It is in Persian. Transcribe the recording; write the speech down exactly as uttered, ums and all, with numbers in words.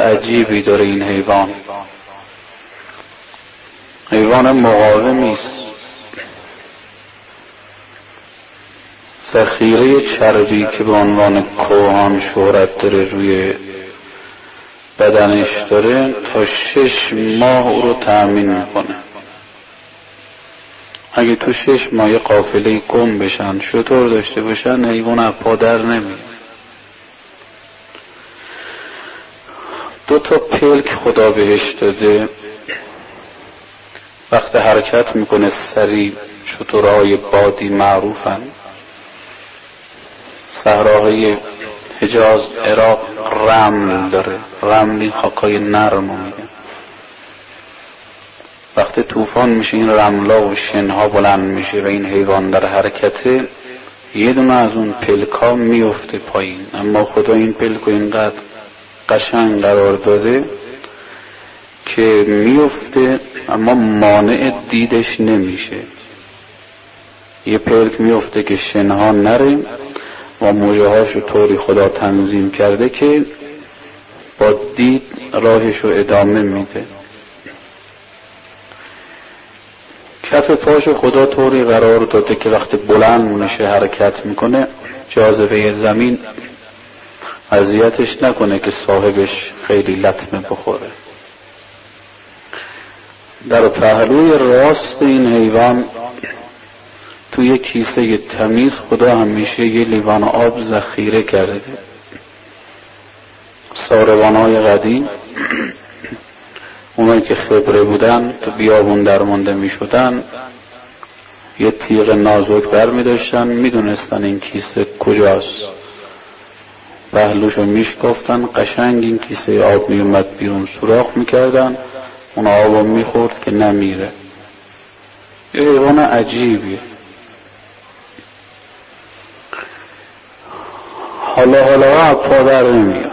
عجیبی داره این حیوان. حیوان مقاومی است. ذخیره چربی که به عنوان کوهان شهرت داره روی بدنش داره تا شش ماه او رو تأمین میکنه. اگه تو شش ماه یه قافله گم بشن، شتر داشته باشن، حیوان از پا در نمیاد. دو تا پلک خدا بهش داده، وقت حرکت میکنه سریع. شترهای بادی معروفن، صحراهای حجاز عراق رمل داره، رملی خاکای نرمو میگن. وقتی طوفان میشه این رملا و شنها بلند میشه و این حیوان در حرکته، یه دونه از اون پلکا میفته پایین. اما خدا این پلکو اینقدر قشنگ قرار داده که میفته اما مانع دیدش نمیشه. یه پلک میفته که شنها نره و موجه هاشو طوری خدا تنظیم کرده که با دید راهشو ادامه میده. کف پاشو خدا طوری قرار داده که وقتی بلند میشه حرکت میکنه، جاذبه زمین اذیتش نکنه که صاحبش خیلی لطمه بخوره. در پهلوی راست این حیوان توی یک کیسه تمیز خدا همیشه یه لیوان آب ذخیره کرده. ساروانای قدیم اونایی که خبره بودن تو بیابون درمانده می شدن، یه تیغ نازک بر می داشتن، می دونستن این کیسه کجاست. پهلوشو می شکافتن، قشنگ این کیسه آب می اومد بیرون، سوراخ می کردن، اون آبو می خورد که نمیره. یه حیوان عجیبیه. حالا حالا ها پادر نمیاد.